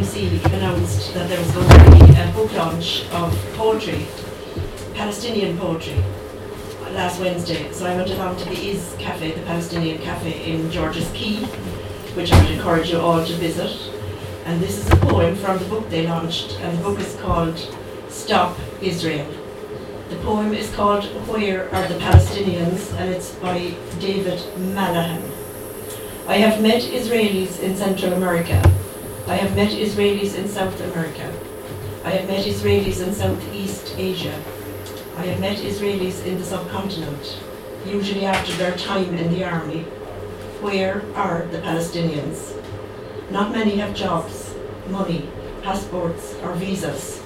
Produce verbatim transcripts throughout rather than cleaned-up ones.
C announced that there was going to be a book launch of poetry, Palestinian poetry, last Wednesday. So I went along to the Is Cafe, the Palestinian cafe in George's Quay, which I would encourage you all to visit. And this is a poem from the book they launched, and the book is called Stop Israel. The poem is called Where Are the Palestinians, and it's by David Malahan. I have met Israelis in Central America. I have met Israelis in South America. I have met Israelis in Southeast Asia. I have met Israelis in the subcontinent, usually after their time in the army. Where are the Palestinians? Not many have jobs, money, passports, or visas.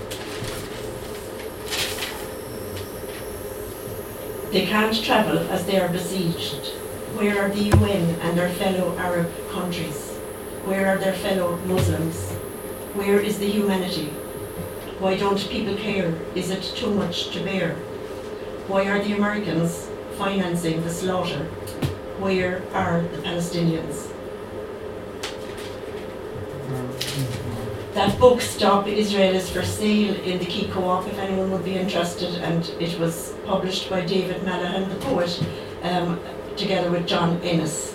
They can't travel as they are besieged. Where are the U N and their fellow Arab countries? Where are their fellow Muslims? Where is the humanity? Why don't people care? Is it too much to bear? Why are the Americans financing the slaughter? Where are the Palestinians? That book, Stop Israel, is for sale in the Quay Co-op if anyone would be interested, and it was published by David Malahan, the poet, um, together with John Ennis.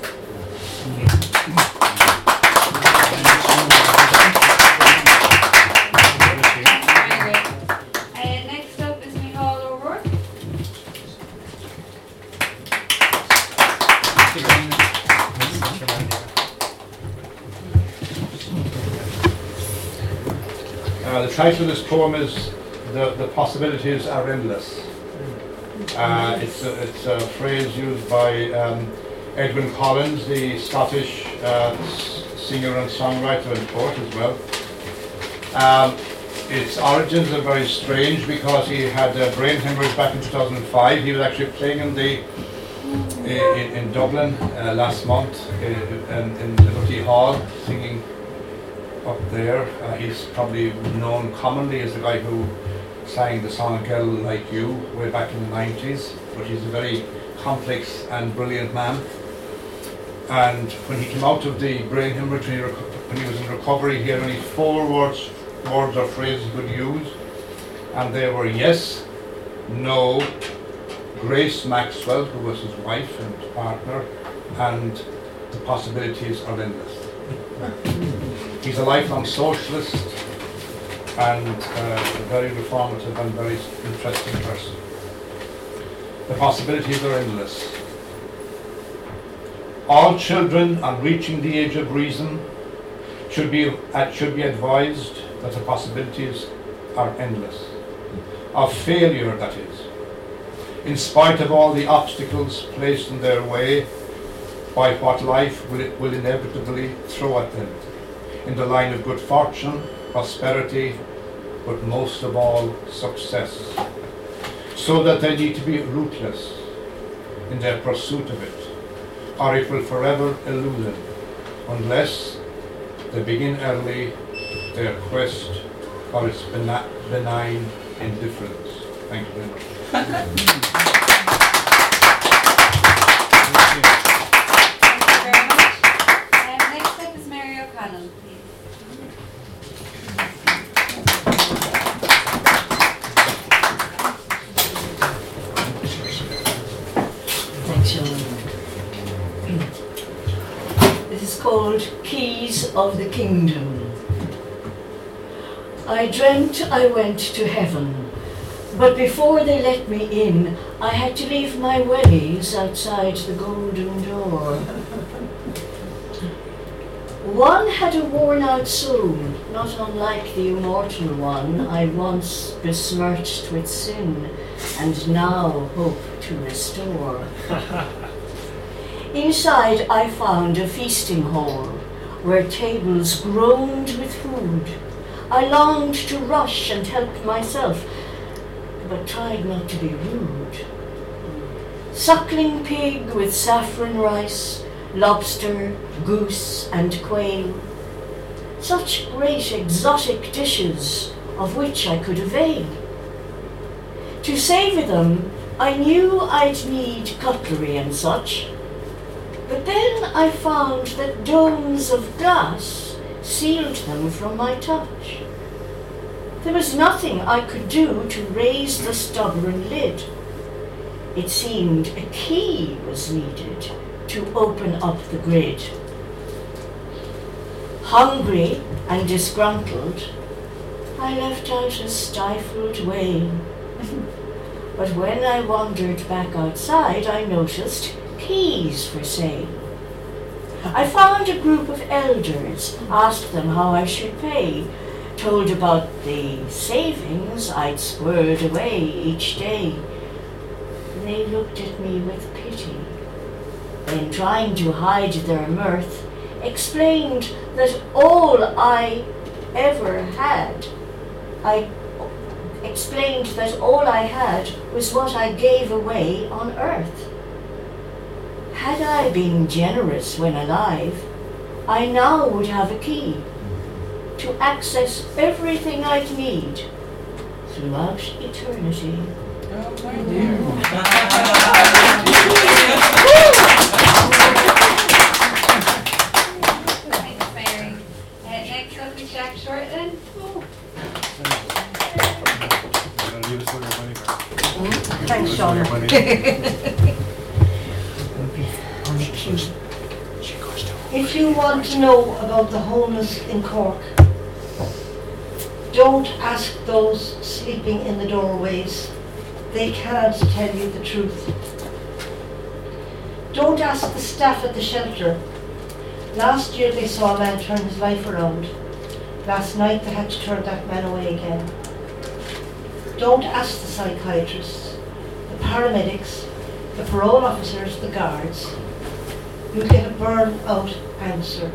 Uh, the title of this poem is The, the Possibilities Are Endless. Uh, it's, a, it's a phrase used by um, Edwyn Collins, the Scottish uh, singer and songwriter and poet as well. Um, its origins are very strange because he had a brain hemorrhage back in two thousand five. He was actually playing in the in, in Dublin uh, last month in, in, in Liberty Hall, singing up there. Uh, he's probably known commonly as the guy who sang the song Girl Like You way back in the nineties, but he's a very complex and brilliant man. And when he came out of the brain hemorrhage, when he, reco- when he was in recovery, he had only four words, words or phrases he could use, and they were yes, no, Grace Maxwell, who was his wife and partner, and the possibilities are endless. He's a lifelong socialist and uh, a very reformative and very interesting person. The possibilities are endless. All children on reaching the age of reason should be, uh, should be advised that the possibilities are endless. Of failure, that is. In spite of all the obstacles placed in their way by what life will, will inevitably throw at them, in the line of good fortune, prosperity, but most of all, success. So that they need to be ruthless in their pursuit of it, or it will forever elude them, unless they begin early their quest for its bena- benign indifference. Thank you very much. Thank you very much. Um, next up is Mary O'Connell, please. Thanks, Sean. This is called Keys of the Kingdom. I dreamt I went to heaven, but before they let me in, I had to leave my wellies outside the golden door. One had a worn-out soul, not unlike the immortal one I once besmirched with sin, and now hope to restore. Inside I found a feasting hall, where tables groaned with food. I longed to rush and help myself, but tried not to be rude. Suckling pig with saffron rice, lobster, goose, and quail. Such great exotic dishes of which I could avail. To savour them, I knew I'd need cutlery and such, but then I found that domes of glass sealed them from my touch. There was nothing I could do to raise the stubborn lid. It seemed a key was needed to open up the grid. Hungry and disgruntled, I left out a stifled wail. But when I wandered back outside, I noticed keys for sale. I found a group of elders, asked them how I should pay, told about the savings I'd squared away each day. They looked at me with pity, then, trying to hide their mirth, explained that all I ever had, I explained that all I had was what I gave away on earth. Had I been generous when alive, I now would have a key to access everything I'd need throughout eternity. Oh, my dear. Thanks, Mary. Uh, next up is Jack Shortland. Thanks, Shauna. If you want to know about the homeless in Cork, don't ask those sleeping in the doorways. They can't tell you the truth. Don't ask the staff at the shelter. Last year they saw a man turn his life around. Last night they had to turn that man away again. Don't ask the psychiatrists, the paramedics, the parole officers, the guards. You'll get a burn-out answer.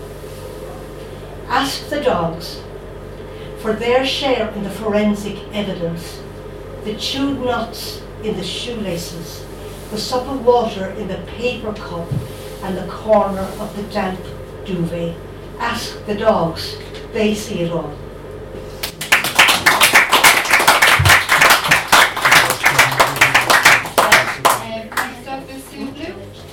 Ask the dogs for their share in the forensic evidence, the chewed nuts in the shoelaces, the sup of water in the paper cup, and the corner of the damp duvet. Ask the dogs, they see it all. Um, next up is Sue Blue.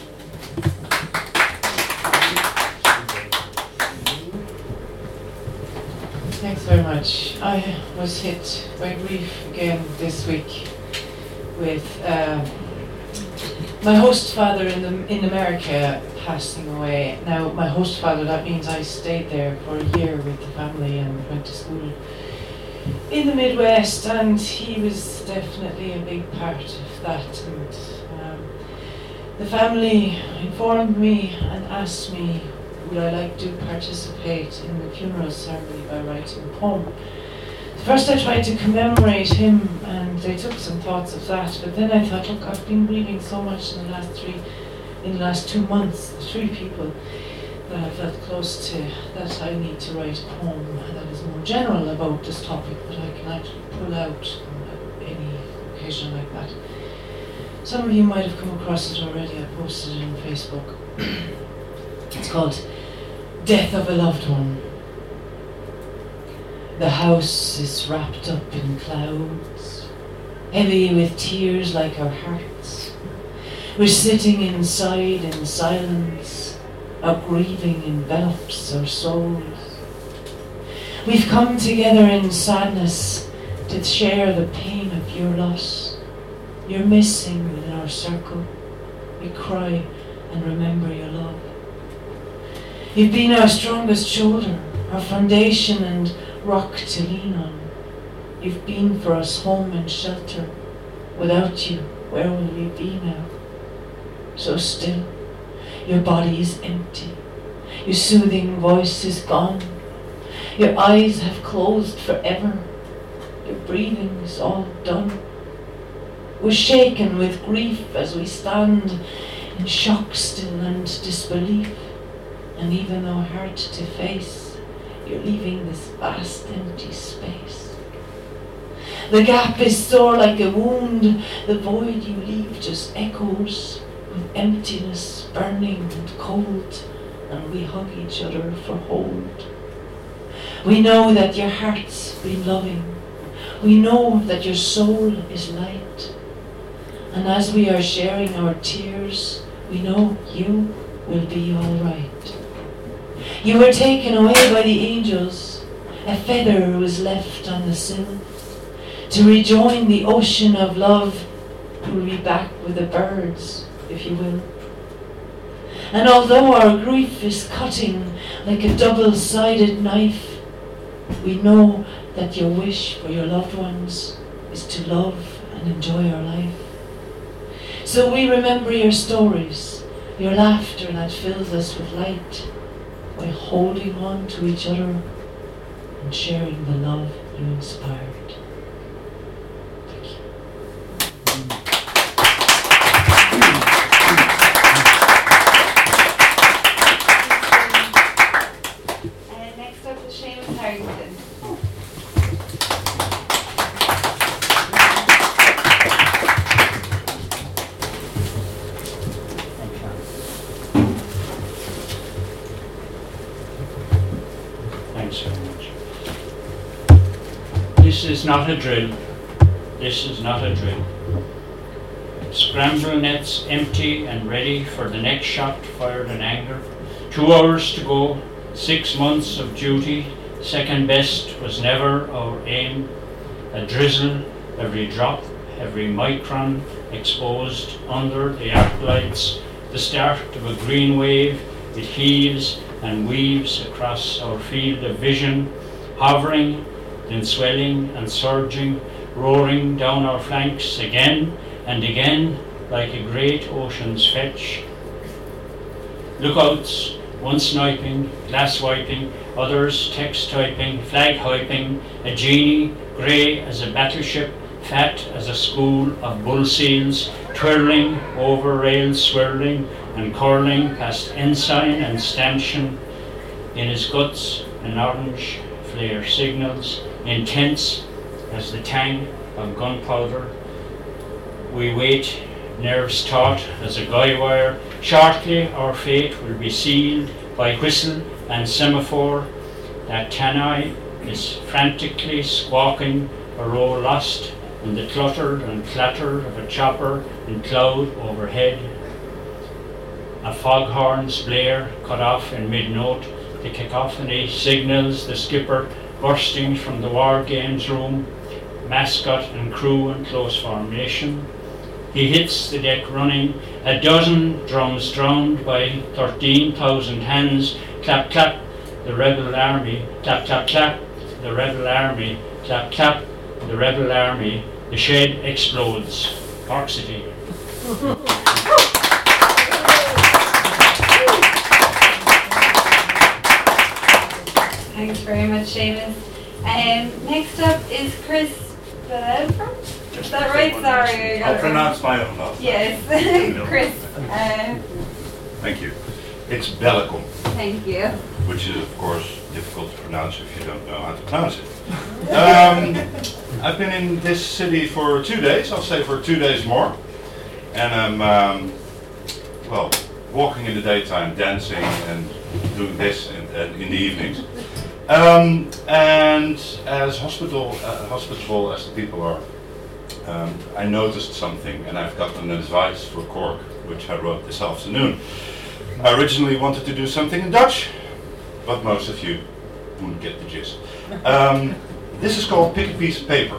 Thanks very much. I was hit by grief again this week with uh, my host father in the, in America passing away. Now, my host father, that means I stayed there for a year with the family and went to school in the Midwest, and he was definitely a big part of that. And um, the family informed me and asked me would I like to participate in the funeral ceremony by writing a poem. First I tried to commemorate him, and they took some thoughts of that, but then I thought, look, I've been grieving so much in the last three, in the last two months, three people that I felt close to, that I need to write a poem that is more general about this topic, but I can actually pull out on any occasion like that. Some of you might have come across it already. I posted it on Facebook. It's called Death of a Loved One. The house is wrapped up in clouds, heavy with tears like our hearts. We're sitting inside in silence, our grieving envelops our souls. We've come together in sadness to share the pain of your loss. You're missing within our circle. We cry and remember your love. You've been our strongest shoulder, our foundation and rock to lean on. You've been for us home and shelter. Without you, where will we be now? So still, your body is empty. Your soothing voice is gone. Your eyes have closed forever. Your breathing is all done. We're shaken with grief as we stand in shock still and disbelief. And even though hard to face, you're leaving this vast empty space. The gap is sore like a wound. The void you leave just echoes with emptiness, burning and cold. And we hug each other for hold. We know that your heart's been loving. We know that your soul is light. And as we are sharing our tears, we know you will be all right. You were taken away by the angels. A feather was left on the sill. To rejoin the ocean of love, you will be back with the birds, if you will. And although our grief is cutting like a double-sided knife, we know that your wish for your loved ones is to love and enjoy our life. So we remember your stories, your laughter that fills us with light, by holding on to each other and sharing the love you inspired. Thank you. And next up is Seamus Harrington. Thanks very much. This is not a drill. This is not a drill. Scramble nets empty and ready for the next shot fired in anger. Two hours to go, six months of duty. Second best was never our aim. A drizzle, every drop, every micron exposed under the arc lights. The start of a green wave. It heaves and weaves across our field of vision, hovering, then swelling and surging, roaring down our flanks again and again like a great ocean's fetch. Lookouts, one sniping, glass wiping, others text typing, flag hyping, a genie, grey as a battleship, fat as a school of bull seals, twirling over rails, swirling and curling past ensign and stanchion. In his guts an orange flare signals, intense as the tang of gunpowder. We wait, nerves taut as a guy wire. Shortly our fate will be sealed by whistle and semaphore. That tannoy is frantically squawking, a row lost in the clutter and clatter of a chopper in cloud overhead. A foghorn's blare cut off in mid-note. The cacophony signals the skipper bursting from the war games room, mascot and crew in close formation. He hits the deck running, a dozen drums drowned by thirteen thousand hands. Clap, clap, the rebel army. Clap, clap, clap, the rebel army. Clap, clap, the rebel army. The shed explodes. Cork City. Thanks very much, Seamus. Um, next up is Chris Belfort. Is that right? Sorry, I got I'll it pronounce wrong. my own last name. Yes, Chris. Uh, Thank you. It's Bellicum, thank you. which is of course difficult to pronounce if you don't know how to pronounce it. Um, I've been in this city for two days, I'll say for two days more. And I'm, um, well, walking in the daytime, dancing and doing this in, uh, in the evenings. Um, and as hospital, uh, hospitable as the people are, um, I noticed something and I've got an advice for Cork, which I wrote this afternoon. I originally wanted to do something in Dutch, but most of you wouldn't get the gist. Um, this is called Pick a Piece of Paper.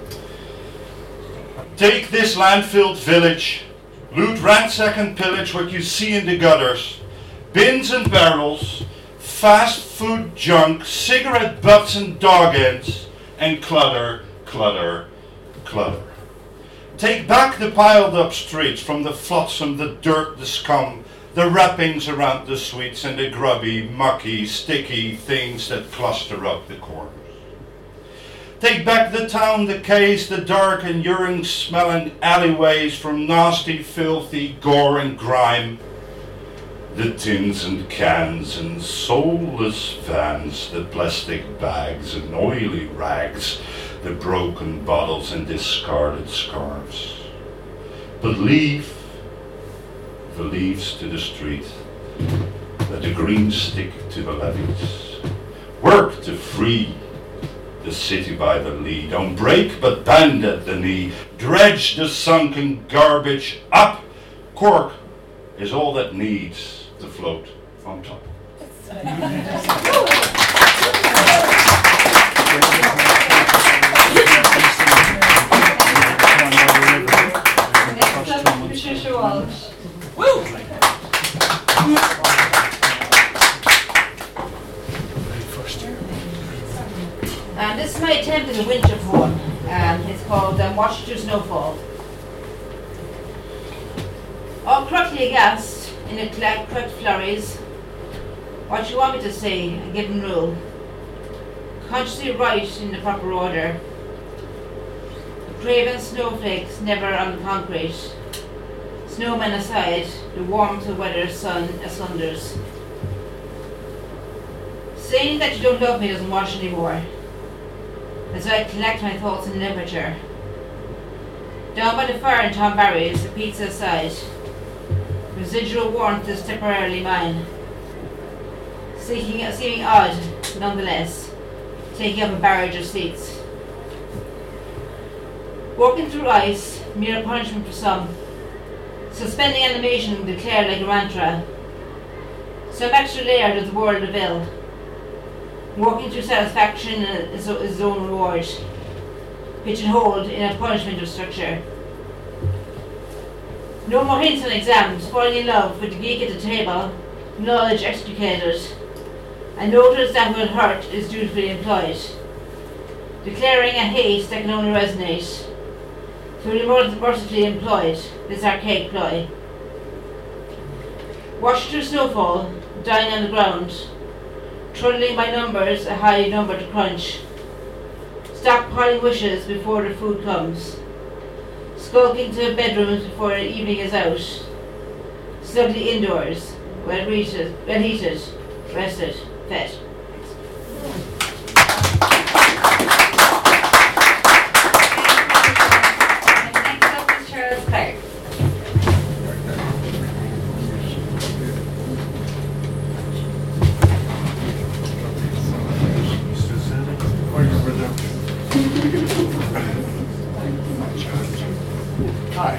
Take this landfilled village, loot, ransack and pillage what you see in the gutters, bins and barrels, fast food junk, cigarette butts and dog ends, and clutter, clutter, clutter. Take back the piled up streets from the flotsam, the dirt, the scum, the wrappings around the sweets and the grubby, mucky, sticky things that cluster up the corners. Take back the town, the quays, the dark and urine-smelling alleyways from nasty, filthy gore and grime. The tins and cans and soulless vans, the plastic bags and oily rags, the broken bottles and discarded scarves. But leave the leaves to the street, let the green stick to the levees. Work to free the city by the lee. Don't break, but bend at the knee. Dredge the sunken garbage up. Cork is all that needs to float on top. Next up, Patricia Walsh. And this is my attempt at a winter poem. Um, it's called um, Watch Through Snowfall. All cruckly aghast in a cla- cracked flurries. What you want me to say, a given rule. Consciously right in the proper order. The craven snowflakes never on the concrete. Snowmen aside, the warmth of weather sun asunders. Saying that you don't love me doesn't wash anymore. As I collect my thoughts in literature. Down by the fire in Tom Barry's, a pizza aside. Residual warmth is temporarily mine. Seeking, seeming odd, nonetheless, taking up a barrage of seats. Walking through ice, mere punishment for some. Suspending animation declared like a mantra. Some extra layer of the world of ill. Walking through satisfaction is his own reward. Pigeonholed in a punishment of structure. No more hints on exams, falling in love with the geek at the table, knowledge extricated. And notice that will hurt is dutifully employed. Declaring a hate that can only resonate. Through mercifully employed, this archaic ploy. Washed through snowfall, dying on the ground. Trundling by numbers, a high number to crunch. Stockpiling wishes before the food comes. Skulking to bedrooms before the evening is out. Snugly indoors, well heated, well heated, rested, fed. And next up is Charles Clark. Hi.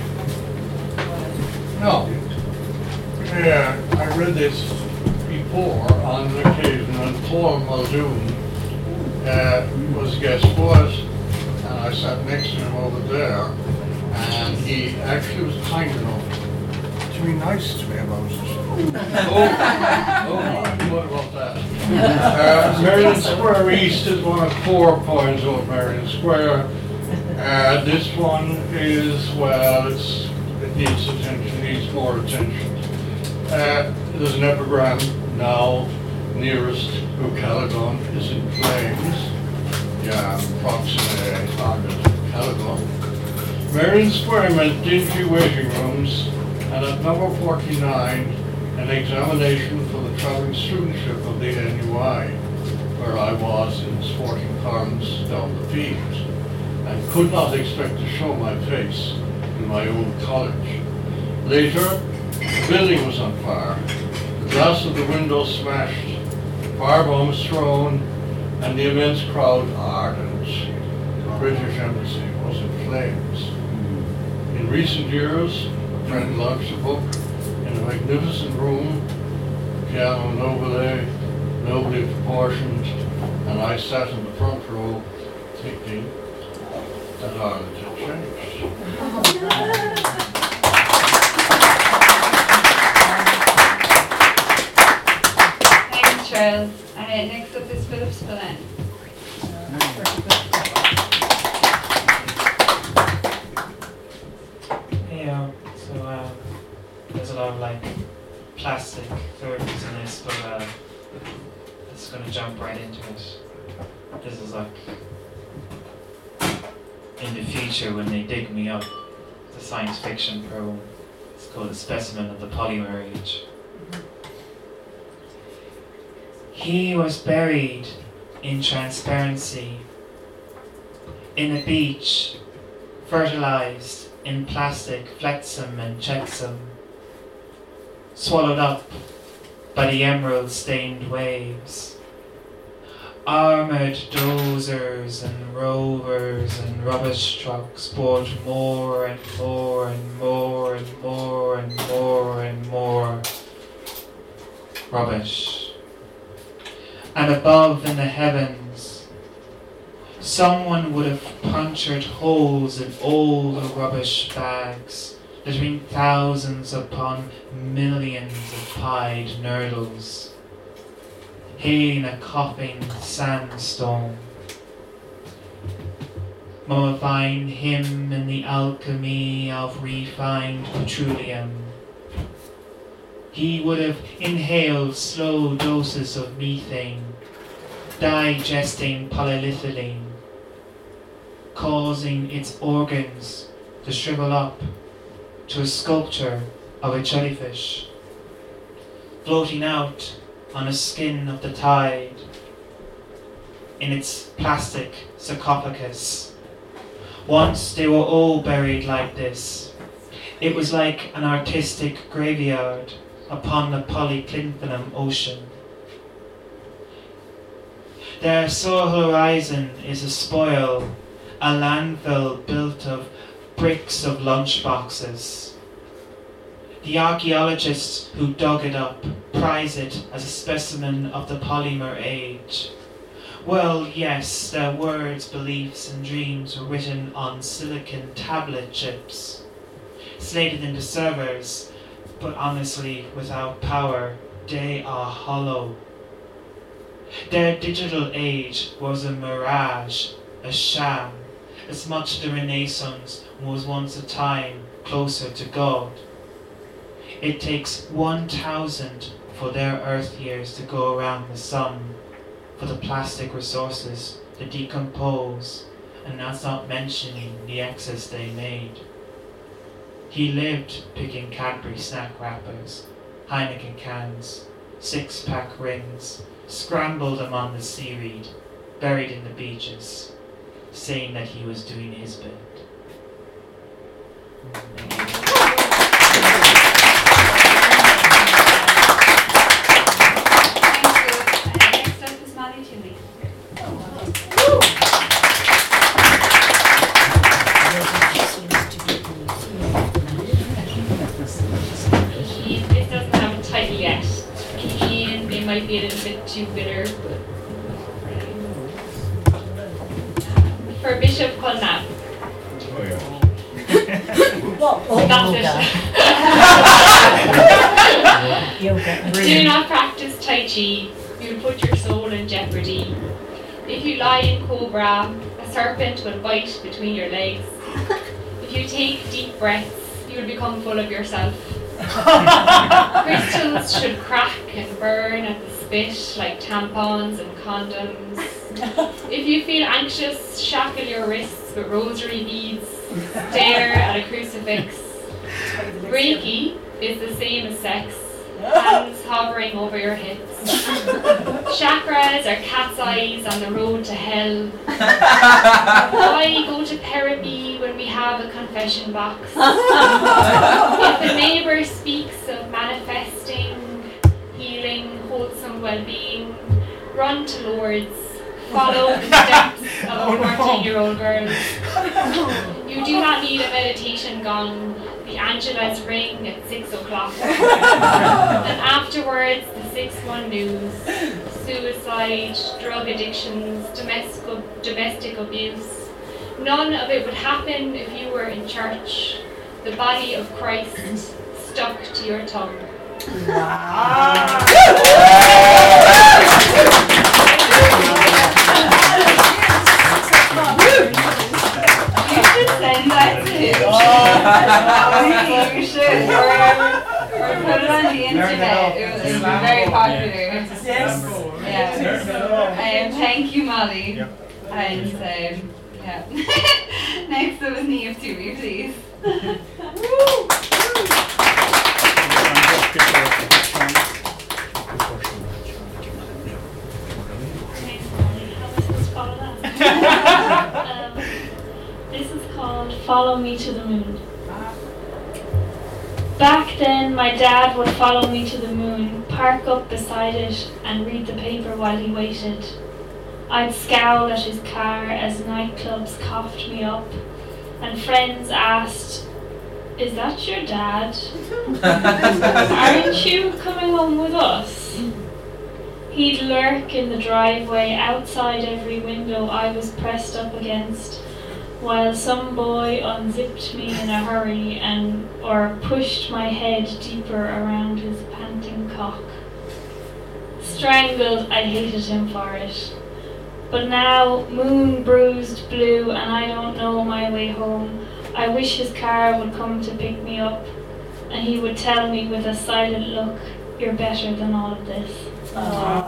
No. Yeah, I read this before on an occasion when Paul Muldoon uh, was guest was, and I sat next to him over there, and he actually was kind enough to be nice to me about it. oh, oh, what about that? Uh, Merrion Square East is one of four poems of Merrion Square. Uh, this one is, well, it's, it needs attention, needs more attention. Uh, there's an epigram now, nearest Caledon is in flames. Yeah, proximate target, Caledon. Merrion Square meant dingy waiting rooms, and at number forty-nine, an examination for the travelling studentship of the N U I, where I was in sporting columns down the field. And could not expect to show my face in my old college. Later, the building was on fire, the glass of the window smashed, firebombs thrown, and the immense crowd ardent. The British Embassy was in flames. In recent years, a friend launched a book in a magnificent room, piano nobile, nobly proportioned, and I sat in the front row thinking, that Ireland had changed. Thanks, Charles. Uh, next up is Philip Spillane. Hey, um, so uh, there's a lot of like plastic thirties in this, but uh, just gonna jump right into it. This is like in the future when they dig me up, the science fiction poem. It's called A Specimen of the Polymer Age. He was buried in transparency, in a beach, fertilized in plastic, flotsam and jetsam, swallowed up by the emerald-stained waves. Armoured dozers and rovers and rubbish trucks brought more and more and more and more and more and more rubbish. and above in the heavens, someone would have punctured holes in all the rubbish bags between thousands upon millions of pied nurdles, hailing a coughing sandstorm, mummifying him in the alchemy of refined petroleum. He would have inhaled slow doses of methane, digesting polyethylene, causing its organs to shrivel up to a sculpture of a jellyfish, floating out on the skin of the tide in its plastic sarcophagus. Once they were all buried like this. It was like an artistic graveyard upon the polyclinium ocean. Their soil horizon is a spoil, a landfill built of bricks of lunchboxes. The archaeologists who dug it up prize it as a specimen of the polymer age. Well, yes, their words, beliefs and dreams were written on silicon tablet chips, slated into servers, but honestly, without power, they are hollow. Their digital age was a mirage, a sham, as much the Renaissance was once a time closer to God. It takes one thousand for their Earth years to go around the sun, for the plastic resources to decompose, and that's not mentioning the excess they made. He lived picking Cadbury snack wrappers, Heineken cans, six-pack rings, scrambled among the seaweed, buried in the beaches, saying that he was doing his bit. Might be a little bit too bitter, but for Bishop Culnab. Oh yeah. That's it. Do not practice Tai Chi. You'll put your soul in jeopardy. If you lie in cobra, a serpent will bite between your legs. If you take deep breaths, you will become full of yourself. Crystals should crack and burn at the spit like tampons and condoms. If you feel anxious, shackle your wrists with rosary beads. Stare at a crucifix. Reiki is the same as sex. Hands hovering over your hips. Chakras are cat's eyes on the road to hell. Why go to therapy when we have a confession box? If the neighbour speaks of manifesting, healing, wholesome well-being, run to Lourdes. Follow the steps of a fourteen-year-old girl. You do not need a meditation gong. The Angelas ring at six o'clock. And afterwards, the six one news. Suicide, drug addictions, domestic, domestic abuse. None of it would happen if you were in church. The body of Christ stuck to your tongue. Wow. You should send that to him. Oh, you should. Or, or put it on the internet. It was, it was very popular. Yes. Yeah. Um, thank you, Molly. And um, yeah. Next up is Niamh Toomey, please. um, this is called Follow Me to the Moon. Back then, my dad would follow me to the moon, park up beside it, and read the paper while he waited. I'd scowl at his car as nightclubs coughed me up, and friends asked, "Is that your dad? Aren't you coming home with us?" He'd lurk in the driveway outside every window I was pressed up against, while some boy unzipped me in a hurry and or pushed my head deeper around his panting cock. Strangled, I hated him for it. But now, moon bruised blue and I don't know my way home, I wish his car would come to pick me up and he would tell me with a silent look, "You're better than all of this." Aww.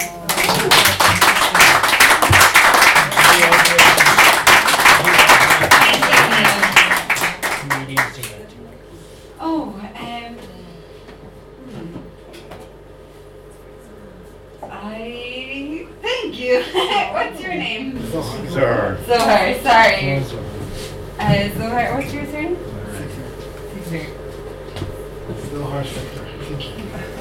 Oh, um, I thank you. What's your name? Sir. Zohar. Sorry. Uh, Zohar. What's your surname? Sixer. Zohar Sector. Thank you.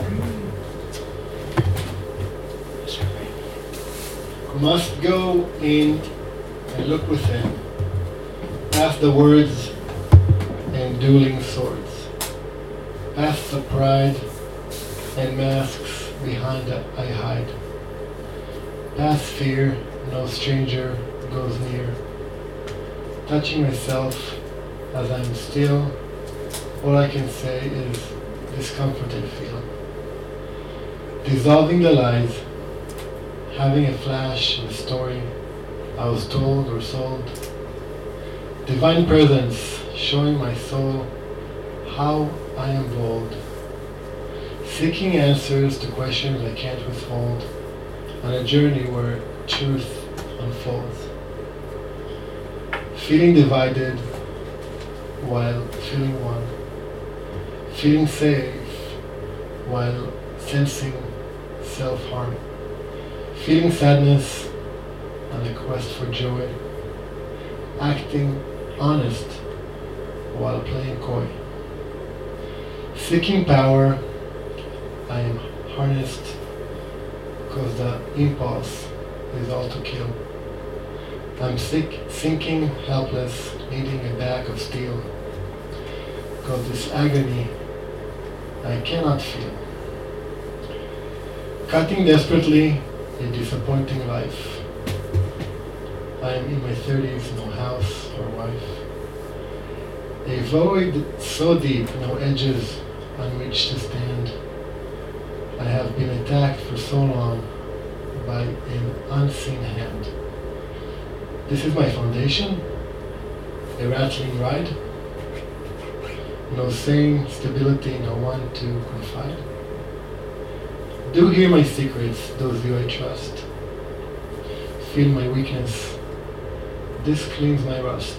Must go in and look within, past the words and dueling swords, past the pride and masks behind I hide, past fear no stranger goes near, touching myself as I'm still, all I can say is discomfort I feel, dissolving the lies, having a flash of a story I was told or sold, divine presence showing my soul how I am bold, seeking answers to questions I can't withhold, on a journey where truth unfolds, feeling divided while feeling one, feeling safe while sensing self-harm, feeling sadness and a quest for joy, acting honest while playing coy, seeking power, I am harnessed because the impulse is all to kill. I'm sick, sinking, helpless, needing a bag of steel, because this agony I cannot feel. Cutting desperately a disappointing life. I am in my thirties, no house or wife. A void so deep, no edges on which to stand. I have been attacked for so long by an unseen hand. This is my foundation, a rattling ride. No sane stability, no one to confide. Do hear my secrets, those you I trust. Feel my weakness, this cleans my rust.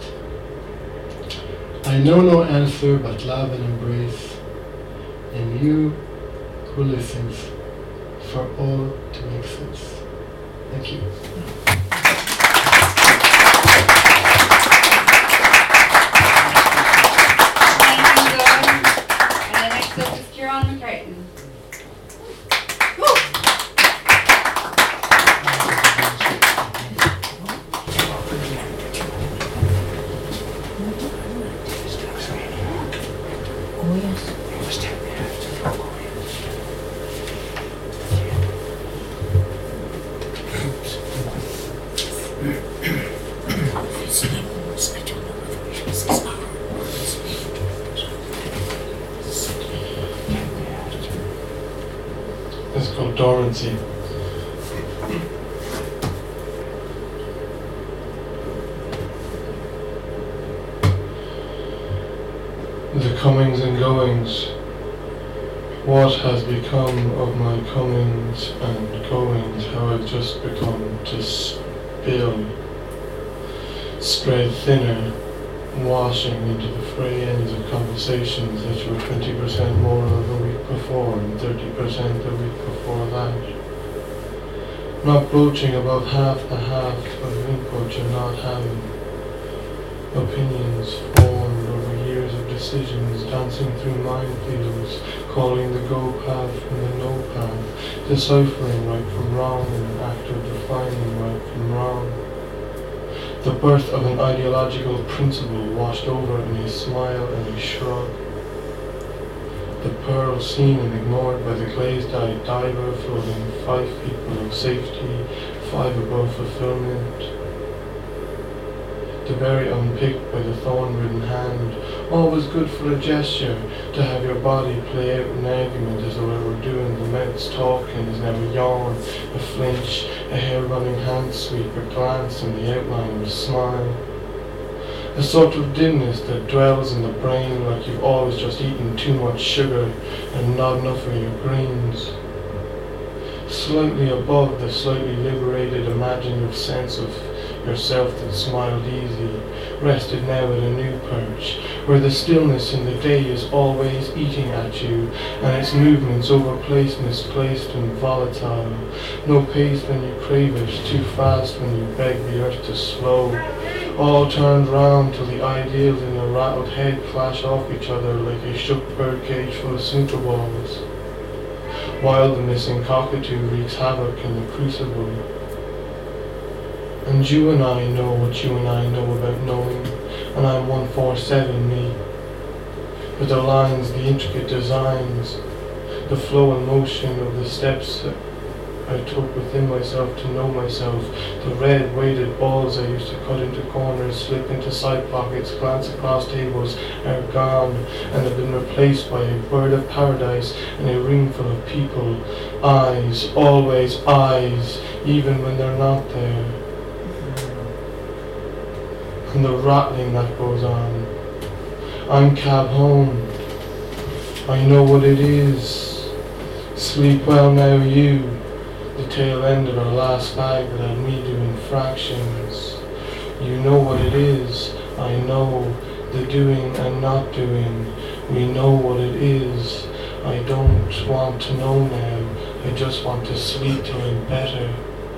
I know no answer but love and embrace, and you who listens for all to make sense. Thank you. And next up is Kieran McCartan. It's called dormancy. The comings and goings. What has become of my comings and goings? How I've just become to spill, spread thinner, washing into the fray ends of conversations that were twenty percent more of the week before and thirty percent the week before that. Not broaching above half the half of input you're not having. Opinions formed over years of decisions, dancing through minefields, calling the go path from the no path, deciphering right from wrong in an act of defining right from wrong. The birth of an ideological principle washed over in a smile and a shrug. The pearl seen and ignored by the glazed-eyed diver, floating five feet below safety, five above fulfillment. The berry unpicked by the thorn-ridden hand, always good for a gesture, to have your body play out an argument as though it were doing. The mouth's talking is now a yawn, a flinch, a hair-running hand sweep, a glance in the outline of a smile. A sort of dimness that dwells in the brain like you've always just eaten too much sugar and not enough of your greens. Slightly above the slightly liberated imaginative sense of yourself that smiled easy, rested now at a new perch, where the stillness in the day is always eating at you, and its movements overplaced, misplaced and volatile. No pace when you crave it, too fast when you beg the earth to slow. All turned round till the ideals in a rattled head clash off each other like a shook birdcage full of snooker balls, while the missing cockatoo wreaks havoc in the crucible. And you and I know what you and I know about knowing, and I'm one four seven me. But the lines, the intricate designs, the flow and motion of the steps I took within myself to know myself, the red weighted balls I used to cut into corners, slip into side pockets, glance across tables, are gone and have been replaced by a bird of paradise and a room full of people. Eyes, always eyes, even when they're not there. And the rattling that goes on. I'm cab home. I know what it is. Sleep well now, you. The tail end of our last bag that had me doing fractions. You know what it is. I know the doing and not doing. We know what it is. I don't want to know now. I just want to sleep till I'm better.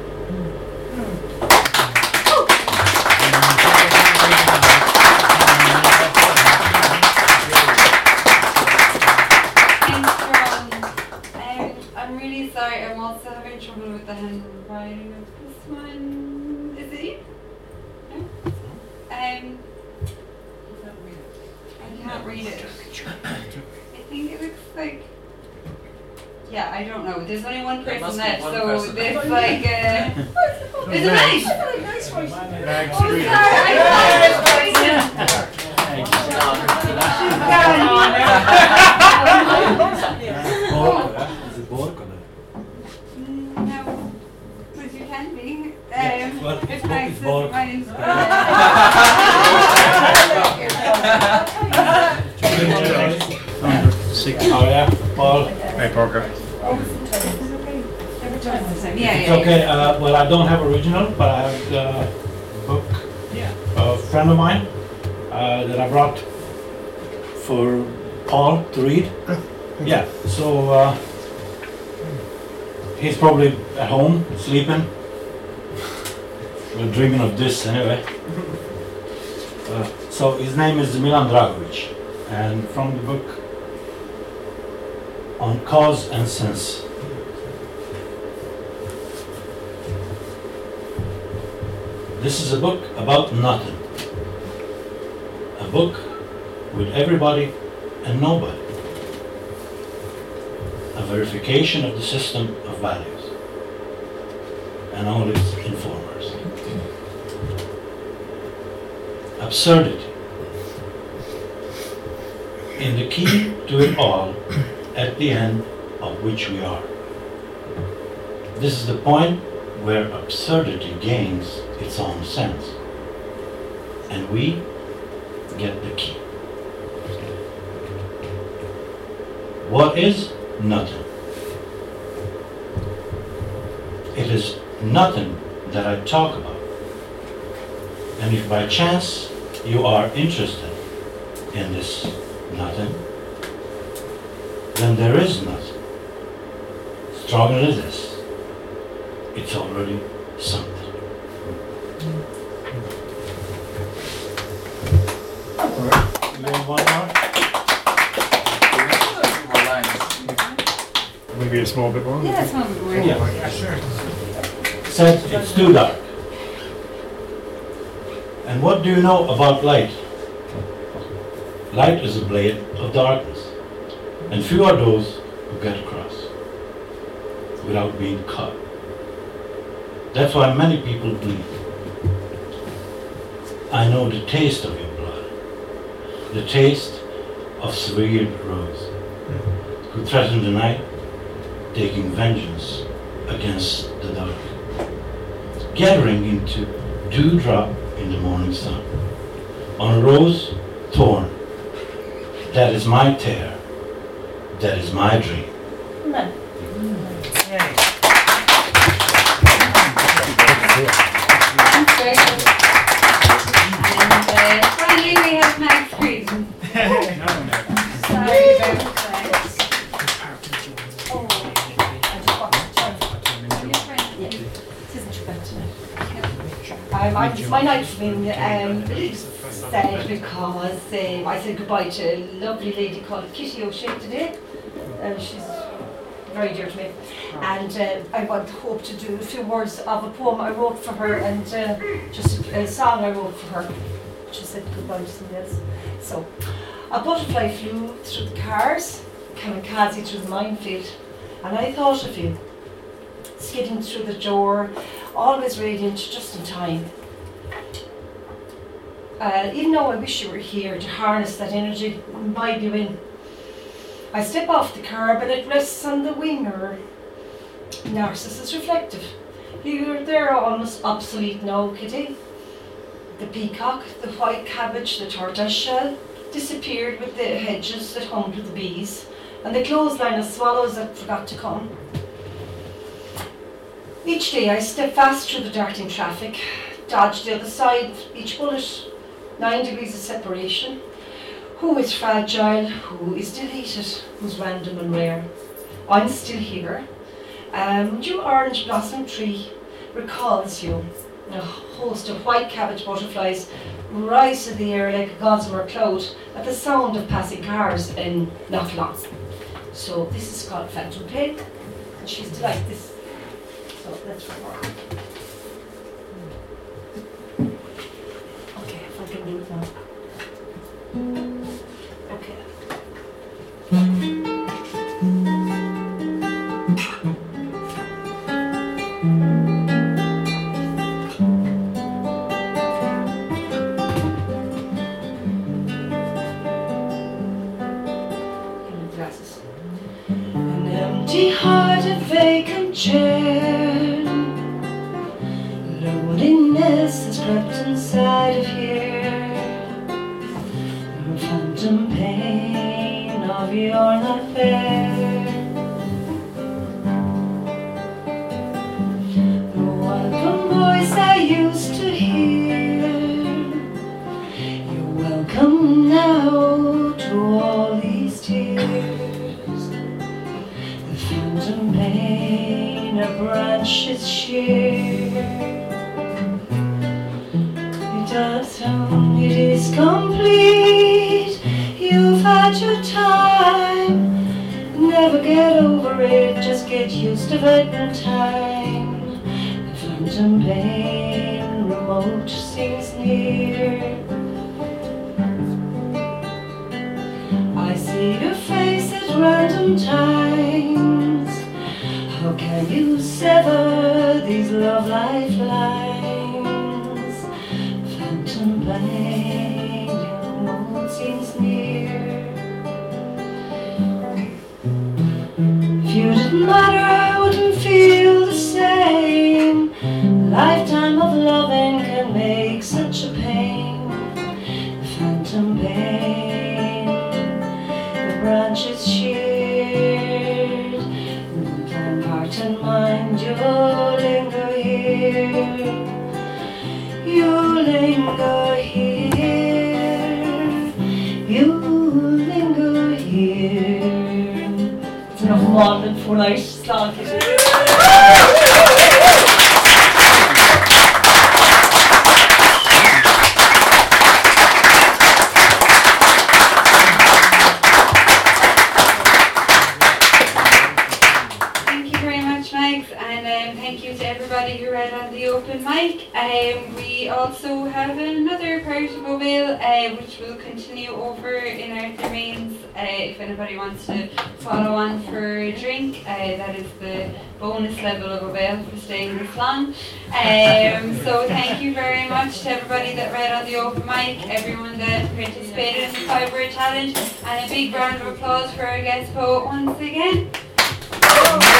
Sorry, I'm also having trouble with the handwriting of this one. Is it you? No? Um, I can't read it. I think it looks like... Yeah, I don't know. There's only one person left, so person. There's like a... There's a Meg! Meg's voice. Meg's oh, sorry, I thought it was She's gone. No, but you can be. Um, well, if Meg's is mine. Six. Oh yeah, Paul. Hey, Parker. Yeah, It's okay. Uh, well, I don't have original, but I have the book. Yeah. A friend of mine uh, that I brought for Paul to read. Yeah. So uh, he's probably at home sleeping. We're dreaming of this anyway. Uh, so his name is Milan Dragovic, and from the book On Cause and Sense. This is a book about nothing. A book with everybody and nobody. A verification of the system of values and all its informers. Absurdity. In the key to it all, at the end of which we are. This is the point where absurdity gains its own sense, and we get the key. What is nothing? It is nothing that I talk about, and if by chance you are interested in this nothing, then there is nothing. Stronger than this, it's already something. You want one more? Maybe a small bit more? Yeah, a small bit more. Yeah, yeah sure. Said it's too dark. And what do you know about light? Light is a blade of darkness. And few are those who get across without being cut. That's why many people bleed. I know the taste of your blood, the taste of severed rose, who threatened the night, taking vengeance against the dark, gathering into dewdrop in the morning sun. On a rose thorn, that is my tear, that is my dream. Amen. And uh, finally we have Max Creedon. Sorry about that. Oh, I just want to tell you. This isn't too bad tonight. Um, I'm, my night's been um, sad because um, I said goodbye to a lovely lady called Kitty O'Shea today. Uh, she's very dear to me. And uh, I want hope to do a few words of a poem I wrote for her and uh, just a, a song I wrote for her. She said goodbye to somebody else. So, a butterfly flew through the cars, kamikaze through the minefield, and I thought of you, skidding through the door, always radiant, just in time. Uh, even though I wish you were here to harness that energy and imbibe you in. I step off the curb and it rests on the wing mirror. Narcissus reflective. You're there almost obsolete now, Kitty. The peacock, the white cabbage, the tortoise shell disappeared with the hedges that hummed with the bees and the clothesline of swallows that forgot to come. Each day I step fast through the darting traffic, dodge the other side, each bullet, nine degrees of separation. Who is fragile, who is deleted, who's random and rare. I'm still here. Um, your orange blossom tree recalls you. A host of white cabbage butterflies rise to the air like a gossamer cloud at the sound of passing cars in not long. So this is called Phantom Pain, and she's delighted this. So that's for her. Okay, if I can do it now. Okay. Glasses. An empty heart, a vacant chair. Loneliness has crept inside of here. The phantom pain of you're not there. The welcome voice I used to hear. You're welcome now to all these tears. The phantom pain, a branch is sheer. It is complete. You've had your time. Never get over it. Just get used to it in time. The phantom pain, remote seems near. I see your face at random times. How can you sever these love lifelines? Pain, your mood seems near. If you didn't matter, I wouldn't feel the same. A lifetime of loving can make such a pain. The phantom pain, the branches sheared. From heart and mind, you'll linger here. You linger here, you linger here. It's enough one for nice song. Thank you very much, Max, and um, thank you to everybody who read on the open mic. Um, we also have another part of Mobile, uh, which will continue over in Arthur Main's Uh, if anybody wants to follow on for a drink, uh, that is the bonus level of a bail for staying this long. Um, so thank you very much to everybody that read on the open mic, everyone that participated in the five word challenge, and a big round of applause for our guest poet once again.